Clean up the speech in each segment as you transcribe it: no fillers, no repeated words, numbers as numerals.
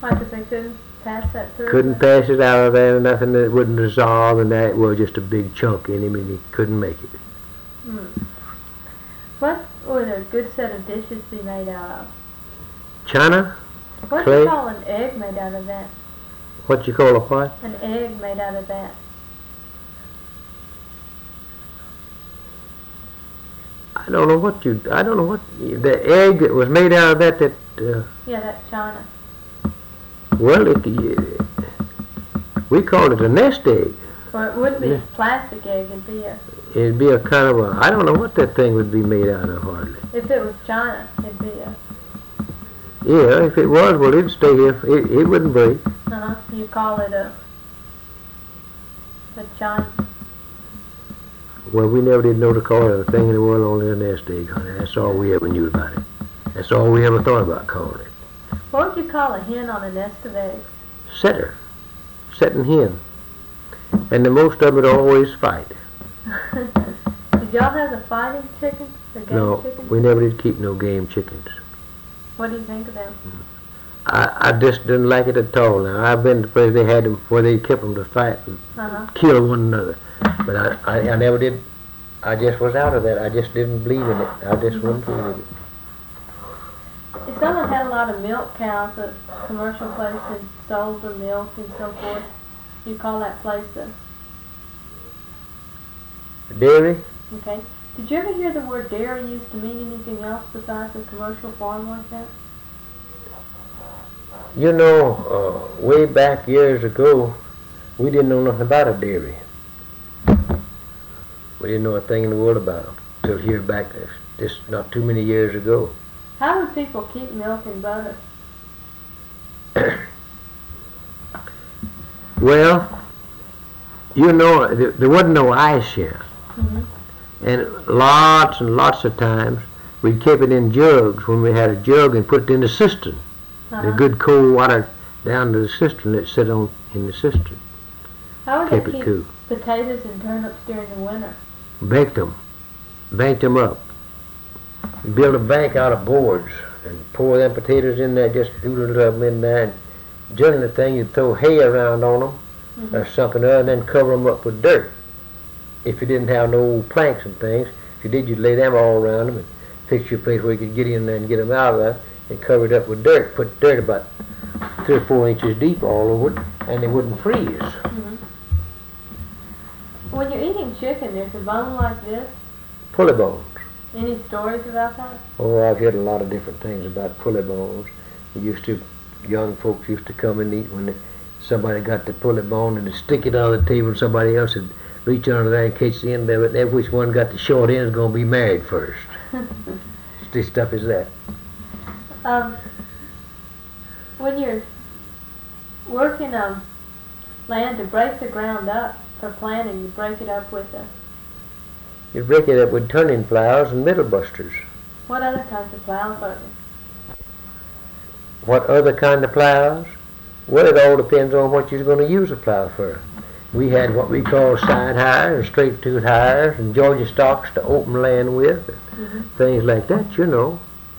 Why, because they couldn't pass that through? Couldn't pass it out of there, nothing that wouldn't dissolve, and that was just a big chunk in him, and he couldn't make it. What would a good set of dishes be made out of? China? What do Clay? you call an egg made out of that? What you call a what? An egg made out of that. I don't know what, the egg that was made out of that, Yeah, that's China. well, we called it a nest egg. Or it wouldn't be Yeah. a plastic egg, It'd be a kind of a, I don't know what that thing would be made out of hardly. if it was China, it'd be a, Yeah, if it was, well, it'd stay here, it wouldn't break. you call it a China. Well, we never did know to call it a thing in the world, only a nest egg, honey. That's all we ever knew about it. That's all we ever thought about calling it. What would you call a hen on a nest of eggs? Setter. Setting hen. And the most of it always fight. Did y'all have the fighting chickens? The game No, chickens? we never did keep no game chickens. What do you think of them? I just didn't like it at all. Now, I've been to places they had them where they kept them to fight and kill one another. But I never did. I just was out of that. I just didn't believe in it. I just wouldn't believe it. If someone had a lot of milk cows at a commercial place and sold the milk and so forth, you call that place a Dairy? okay. Did you ever hear the word dairy used to mean anything else besides a commercial farm like that? You know, way back years ago, we didn't know nothing about a dairy. We didn't know a thing in the world about them till here back, just not too many years ago. How would people keep milk and butter? Well, you know, there wasn't no ice here. And lots of times we kept it in jugs when we had a jug and put it in the cistern. The good cold water down to the cistern that sit on in the cistern. How would Kept they it keep cool. potatoes and turnips during the winter? Banked them up. Build a bank out of boards and pour them potatoes in there, just doodle them in there. And during the thing, you'd throw hay around on them or something other, and then cover them up with dirt. If you didn't have no old planks and things, if you did, you'd lay them all around them and fix your place where you could get in there and get them out of there and cover it up with dirt. Put dirt about 3 or 4 inches deep all over it, and they wouldn't freeze. When you're eating chicken, there's a bone like this. Pulley bones. Any stories about that? Oh, I've heard a lot of different things about pulley bones. Young folks used to come and eat when somebody got the pulley bone and they'd stick it on the table and somebody else would reach under there and catch the end of it. And which one got the short end is going to be married first. This stuff is that. When you're working on land to break the ground up for planting, you break it up with You break it up with turning plows and middle busters. what other kinds of plows are there? What other kind of plows? Well, it all depends on what you're going to use a plow for. We had what we call side hires and straight tooth hires and Georgia stocks to open land with, things like that, you know.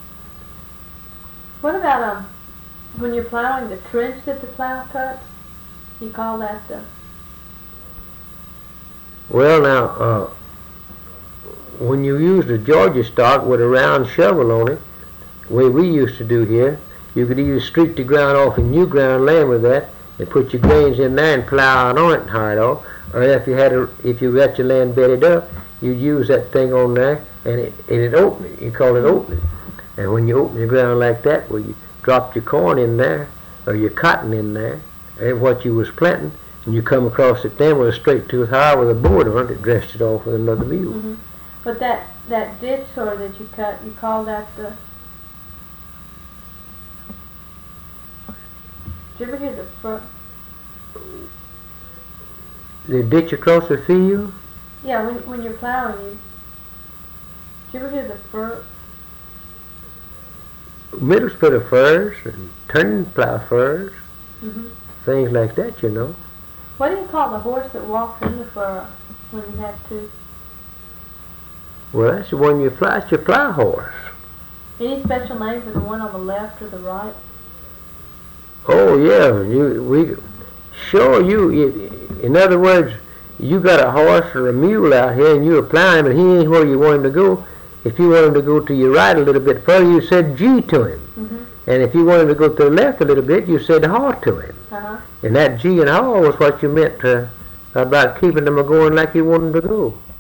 What about when you're plowing the trench that the plow cuts? You call that the... Well, now, when you use the Georgia stock with a round shovel on it, the way we used to do here, you could either streak the ground off in new ground land with that and put your grains in there and plow out on it and hide off, or if you got your land bedded up, you'd use that thing on there and it'd open it. You call it opening. And when you open the ground like that, well, you dropped your corn in there or your cotton in there and what you was planting, and you come across it then with a straight tooth hire with a board on it that dressed it off with another mule. But that ditch sort that you cut, you call that the... Did you ever hear the fur? The ditch across the field? Yeah, when you're plowing, did you ever hear the fur? Middle split of furs and turning plow furs, things like that, you know. What do you call the horse that walks in the furrow when you have to? Well, that's the one you plow. It's your plow horse. Any special name for the one on the left or the right? Oh yeah, in other words, you got a horse or a mule out here and you apply him and he ain't where you want him to go. If you want him to go to your right a little bit further, you said G to him. Mm-hmm. And if you want him to go to the left a little bit, you said haw to him. Uh-huh. And that G and haw was what you meant about keeping them going like you want them to go.